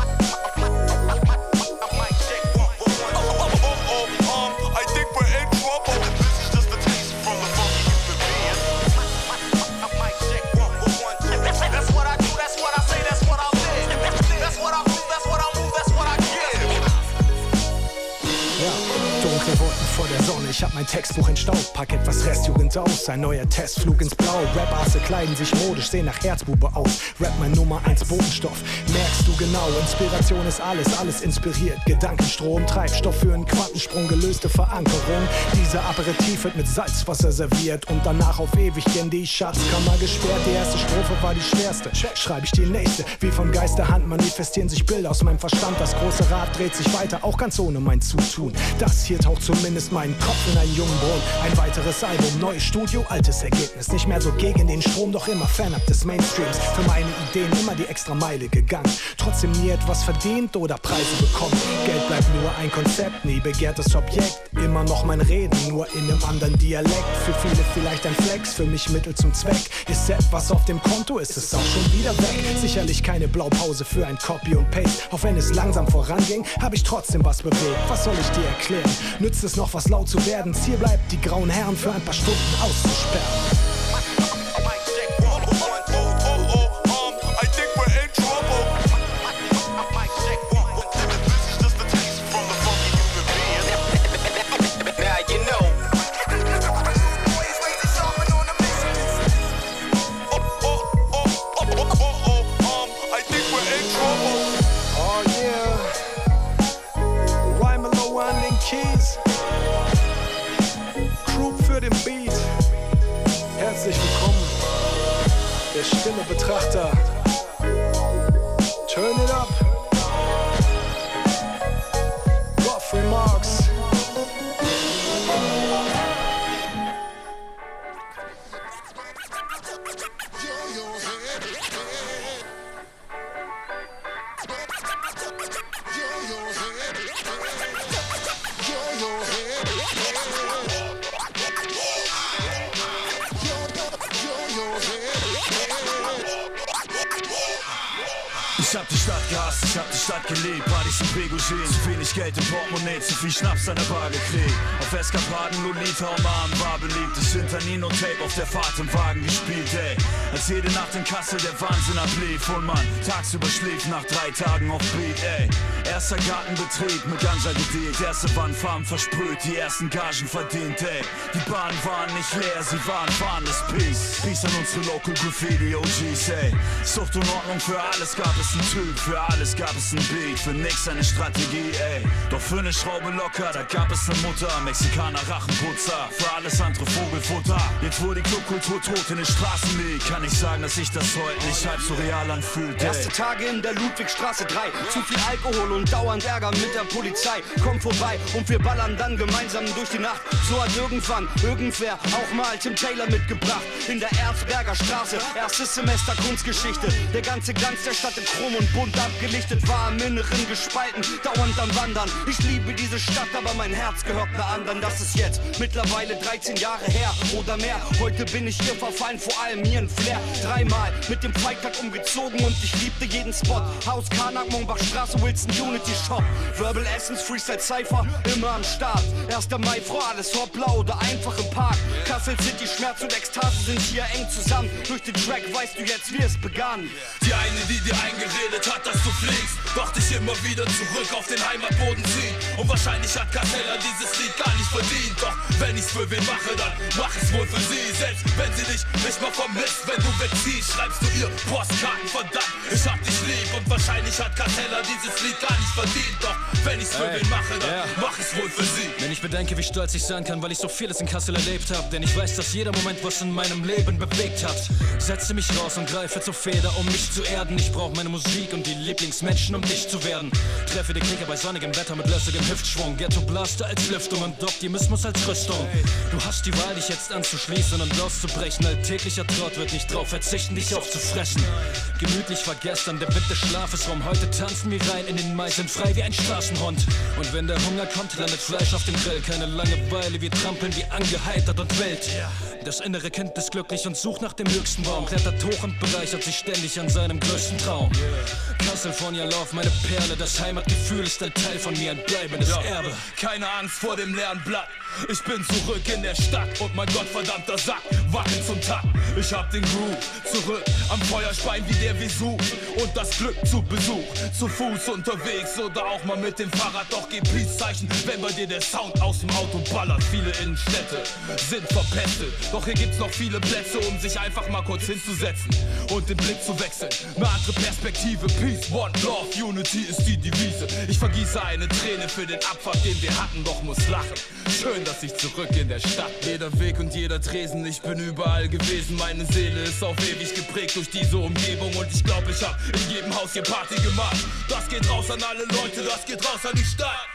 Ich hab mein Textbuch in Staub, pack etwas Restjugend aus. Ein neuer Testflug ins Blau. Rap-Asse kleiden sich modisch, sehen nach Herzbube aus. Rap mein Nummer eins Botenstoff. Merkst du genau, Inspiration ist alles, alles inspiriert. Gedankenstrom, Treibstoff für einen Quantensprung, gelöste Verankerung. Dieser Aperitif wird mit Salzwasser serviert und danach auf ewig in die Schatzkammer gesperrt. Die erste Strophe war die schwerste, schreibe ich die nächste. Wie von Geisterhand manifestieren sich Bilder aus meinem Verstand. Das große Rad dreht sich weiter, auch ganz ohne mein Zutun. Das hier taucht zumindest setzt meinen Kopf in einen jungen Brunnen. Ein weiteres Album, neues Studio, altes Ergebnis. Nicht mehr so gegen den Strom, doch immer fernab des Mainstreams. Für meine Ideen immer die extra Meile gegangen. Trotzdem nie etwas verdient oder Preise bekommen. Geld bleibt nur ein Konzept, nie begehrtes Objekt. Immer noch mein Reden, nur in einem anderen Dialekt. Für viele vielleicht ein Flex, für mich Mittel zum Zweck. Ist etwas auf dem Konto, ist es auch schon wieder weg. Sicherlich keine Blaupause für ein Copy und Paste. Auch wenn es langsam voranging, habe ich trotzdem was bewegt. Was soll ich dir erklären? Nützt es noch was laut zu werden? Ziel bleibt, die grauen Herren für ein paar Stunden auszusperren. Herzlich willkommen, der stille Betrachter. Turn it up. Godfrey Marks. Ich hab die Stadt gehasst, ich hab die Stadt geliebt, Partys und Pegogene. Zu wenig Geld im Portemonnaie, zu viel Schnaps an der Bar geklebt. Auf Eskapaden, Lolita und Arm war beliebt. Ich hinter Nino Tape auf der Fahrt im Wagen gespielt, ey. Als jede Nacht in Kassel der Wahnsinn ablief. Und man tagsüber schlief nach drei Tagen auf Beat, ey. Erster Gartenbetrieb mit Ganja gedealt. Erste Wandfarben versprüht, die ersten Gagen verdient, ey. Die Bahnen waren nicht leer, sie waren fahrendes Peace. Peace an unsere Local Graffiti O Gs, ey. Sucht und Ordnung, für alles gab es ein Typ, für alles gab es ein Beat, für nix eine Strategie, ey. Doch für eine Schraube locker, da gab es eine Mutter, Mexikaner Rachenputzer, für alles andere Vogelfutter. Jetzt wo die Clubkultur tot in den Straßen liegt, kann ich sagen, dass sich das heute nicht halb so real anfühlt, ey. Erste Tage in der Ludwigstraße drei, zu viel Alkohol und dauernd Ärger mit der Polizei. Komm vorbei und wir ballern dann gemeinsam durch die Nacht. So hat irgendwann irgendwer auch mal Tim Taylor mitgebracht. In der Erzberger Straße, erstes Semester Kunstgeschichte. Der ganze Glanz der Stadt in Chrom und bunt abgelichtet, war im Inneren gespalten, dauernd am Wandern. Ich liebe diese Stadt, aber mein Herz gehört einer anderen. Das ist jetzt mittlerweile dreizehn Jahre her oder mehr. Heute bin ich hier verfallen, vor allem hier in Flair. Dreimal mit dem Freitag umgezogen und ich liebte jeden Spot. Haus Karnack, Monbachstraße, Wilson Unity Shop. Verbal Essence, Freestyle Cypher, immer am Start. erster Mai, Frau, alles hoppla oder einfach im Park. Kassel City, Schmerz und Ekstase sind hier eng zusammen. Durch den Track weißt du jetzt, wie es begann. Die eine, die dir eingeredet hat, dass du fliegst, doch dich immer wieder zurück auf den Heimatboden zieht. Und wahrscheinlich hat Cartella dieses Lied gar nicht verdient. Doch wenn ich's für wen mache, dann mach ich's wohl für sie. Selbst wenn sie dich nicht mal vermisst, wenn du wegziehst, schreibst du ihr Postkarten, verdammt, ich hab dich lieb. Und wahrscheinlich hat Cartella dieses Lied gar nicht verdient. Doch wenn ich's für Ey, wen mache, dann yeah. mach ich's wohl für sie. Wenn ich bedenke, wie stolz ich sein kann, weil ich so vieles in Kassel erlebt hab. Denn ich weiß, dass jeder Moment was in meinem Leben bewegt hat. Setze mich raus und greife zur Feder, um mich zu erden. Ich brauch meine Musik und die Lieblingsmenschen, um dich zu werden. Treffe die Klicker bei sonnigem Wetter mit lössigem Hüftschwung. Ghetto Blaster als Lüftung und Optimismus als Rüstung. Du hast die Wahl, dich jetzt anzuschließen und loszubrechen. Alltäglicher Trott wird nicht drauf verzichten, dich aufzufressen. Gemütlich war gestern, der Wind des Schlafes rum. Heute tanzen wir rein in den Mai, sind frei wie ein Straßenhund. Und wenn der Hunger kommt, landet Fleisch auf dem Grill. Keine Langeweile, wir trampeln wie angeheitert und wild. Das innere Kind ist glücklich und sucht nach dem höchsten Baum. Klettert hoch und bereichert sich ständig an seinem größten Traum. Kassel von ihr Lauf, meine Perle. Das Heimatgefühl ist ein Teil von mir, ein bleibendes Ja, Erbe. keine Angst vor dem leeren Blatt. Ich bin zurück in der Stadt und mein gottverdammter Sack wackelt zum Takt. Ich hab den Groove zurück am Feuerspein wie der Vesuv und das Glück zu Besuch. Zu Fuß unterwegs oder auch mal mit dem Fahrrad. Doch gib Peace-Zeichen, wenn bei dir der Sound aus dem Auto ballert. Viele Innenstädte sind verpestet, doch hier gibt's noch viele Plätze, um sich einfach mal kurz hinzusetzen und den Blick zu wechseln. Eine andere Perspektive, Peace, One, Love, Unity ist die Devise. Ich vergieße eine Träne für den Abfuck, den wir hatten, doch muss lachen. Schön, dass ich zurück in der Stadt. Jeder Weg und jeder Tresen, ich bin überall gewesen. Meine Seele ist auf ewig geprägt durch diese Umgebung. Und ich glaub, ich hab in jedem Haus hier Party gemacht. Das geht raus an alle Leute, das geht raus an die Stadt.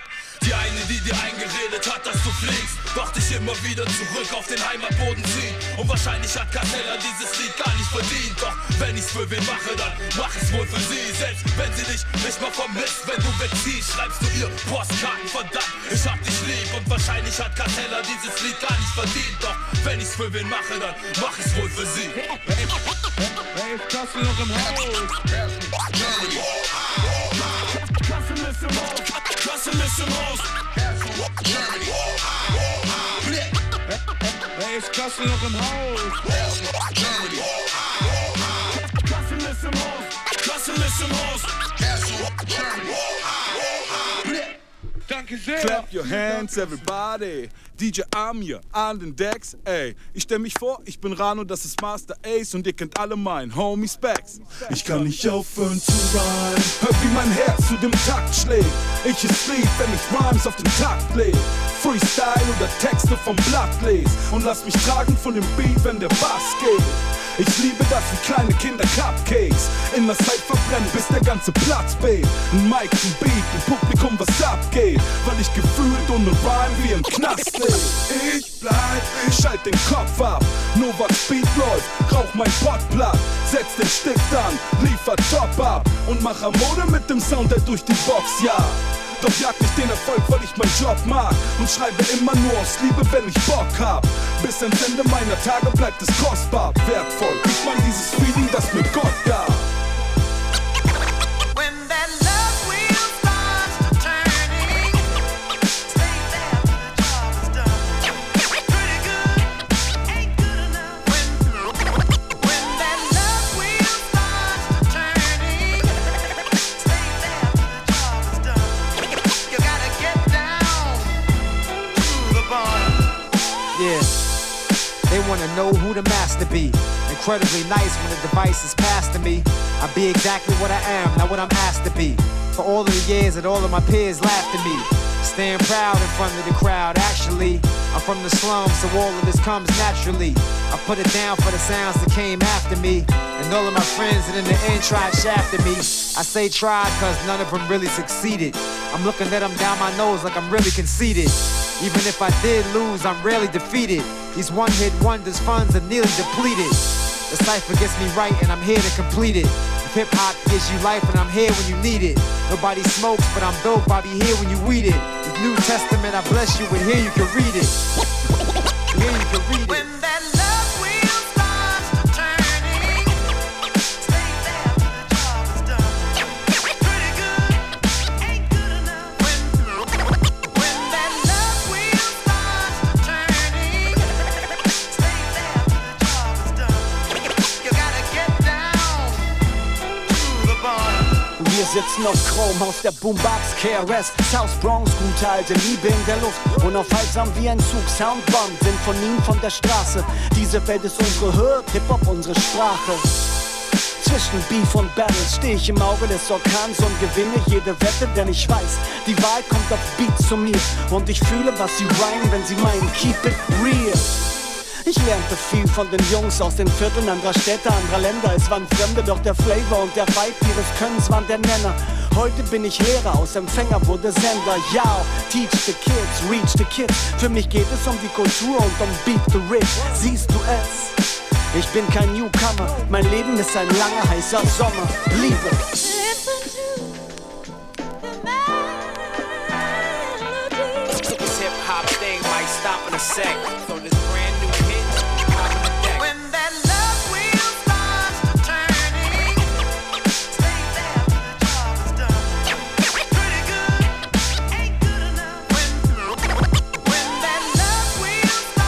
Die eine, die dir eingeredet hat, dass du fliegst, doch dich immer wieder zurück auf den Heimatboden zieht. Und wahrscheinlich hat Cartella dieses Lied gar nicht verdient. Doch wenn ich's für wen mache, dann mach ich's wohl für sie. Selbst wenn sie dich nicht mal vermisst, wenn du wegziehst, schreibst du ihr Postkarten, verdammt, ich hab dich lieb. Und wahrscheinlich hat Cartella dieses Lied gar nicht verdient. Doch wenn ich's für wen mache, dann mach ich's wohl für sie. Hey, ist Kassel noch im Haus? Germany. Kassel ist im Haus. Kassel ist im Haus. Germany. Hey, ist Kassel noch im Haus? Germany. Kassel ist im Haus. Kassel ist im Haus. Germany. Danke sehr. Clap your hands, everybody. D J Amir an den Decks, ey. Ich stell mich vor, ich bin Rano, das ist Master Ace und ihr kennt alle meinen Homie Specs. Ich kann nicht aufhören zu rhymen. Hör, wie mein Herz zu dem Takt schlägt. Ich ist lieb, wenn ich Rhymes auf den Takt leg. Freestyle oder Texte vom Blatt les. Und lass mich tragen von dem Beat, wenn der Bass geht. Ich liebe das wie kleine Kinder Cupcakes. In der Zeit verbrennen, bis der ganze Platz bebt. Ein Mic, ein Beat, ein Publikum, was abgeht. Weil ich gefühlt ohne Rhyme wie im Knast lebe. Ich bleib, ich schalt den Kopf ab. Novak Speed läuft, rauch mein Pottblatt. Setz den Stift an, liefer top ab. Und mach Mode mit dem Sound, der durch die Box jagt. Doch jag nicht den Erfolg, weil ich meinen Job mag. Und schreibe immer nur aus Liebe, wenn ich Bock hab. Bis ans Ende meiner Tage bleibt es kostbar, wertvoll. Ich mein dieses Feeling, das mir Gott gab. They wanna know who the master be. Incredibly nice when the device is passed to me. I be exactly what I am, not what I'm asked to be. For all of the years that all of my peers laughed at me. Stand proud in front of the crowd, actually. I'm from the slums, so all of this comes naturally. I put it down for the sounds that came after me. And all of my friends that in the end tried shafting me. I say tried cause none of them really succeeded. I'm looking at them down my nose like I'm really conceited. Even if I did lose, I'm rarely defeated. These one-hit wonders funds are nearly depleted. The cipher gets me right and I'm here to complete it. If hip-hop gives you life and I'm here when you need it. Nobody smokes, but I'm dope, I'll be here when you weed it. This New Testament, I bless you, and here you can read it. Here you can read it. Wir sitzen auf Chrome aus der Boombox K R S, South Bronx, gute alte Liebe in der Luft. Unaufhaltsam wie ein Zug, Soundbomb, Sinfonien von der Straße. Diese Welt ist unsere Hood, Hip-Hop unsere Sprache. Zwischen Beef und Battles steh ich im Auge des Orkans und gewinne jede Wette, denn ich weiß, die Wahrheit kommt auf Beats zu mir. Und ich fühle, was sie rhymen, wenn sie meinen Keep it real. Ich lernte viel von den Jungs aus den Vierteln anderer Städte, anderer Länder. Es waren Fremde, doch der Flavor und der Vibe ihres Könnens waren der Nenner. Heute bin ich Lehrer, aus Empfänger wurde Sender. Ja, teach the kids, reach the kids. Für mich geht es um die Kultur und um Beat the Rich. Siehst du es? Ich bin kein Newcomer, mein Leben ist ein langer, heißer Sommer. Liebe. This hip-hop thing might stop in a sec.